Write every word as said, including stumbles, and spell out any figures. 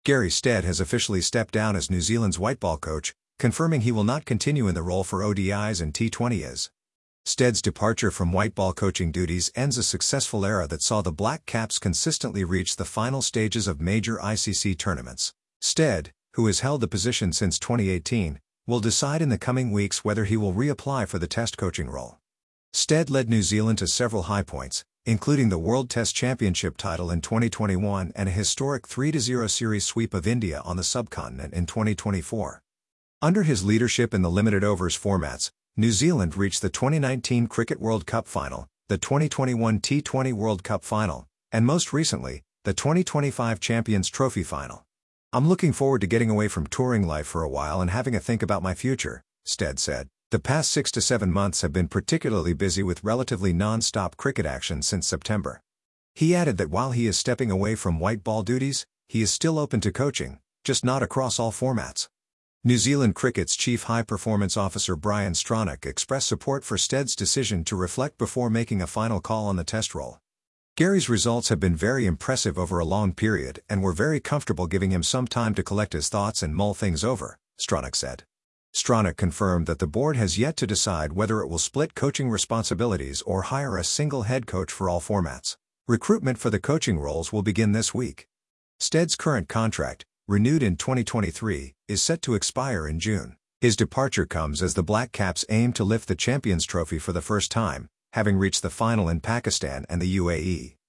Gary Stead has officially stepped down as New Zealand's whiteball coach, confirming he will not continue in the role for O D Is and T twenties. Stead's departure from whiteball coaching duties ends a successful era that saw the Black Caps consistently reach the final stages of major I C C tournaments. Stead, who has held the position since twenty eighteen, will decide in the coming weeks whether he will reapply for the Test coaching role. Stead led New Zealand to several high points, including the World Test Championship title in twenty twenty-one and a historic three to zero series sweep of India on the subcontinent in twenty twenty-four. Under his leadership in the limited overs formats, New Zealand reached the twenty nineteen Cricket World Cup final, the twenty twenty-one T twenty World Cup final, and most recently, the twenty twenty-five Champions Trophy final. "I'm looking forward to getting away from touring life for a while and having a think about my future," Stead said. The past six to seven months have been particularly busy with relatively non-stop cricket action since September. He added that while he is stepping away from white ball duties, he is still open to coaching, just not across all formats. New Zealand Cricket's Chief High Performance Officer Brian Stronach expressed support for Stead's decision to reflect before making a final call on the Test role. "Gary's results have been very impressive over a long period and we're very comfortable giving him some time to collect his thoughts and mull things over," Stronach said. Stronach confirmed that the board has yet to decide whether it will split coaching responsibilities or hire a single head coach for all formats. Recruitment for the coaching roles will begin this week. Stead's current contract, renewed in twenty twenty-three, is set to expire in June. His departure comes as the Black Caps aim to lift the Champions Trophy for the first time, having reached the final in Pakistan and the U A E.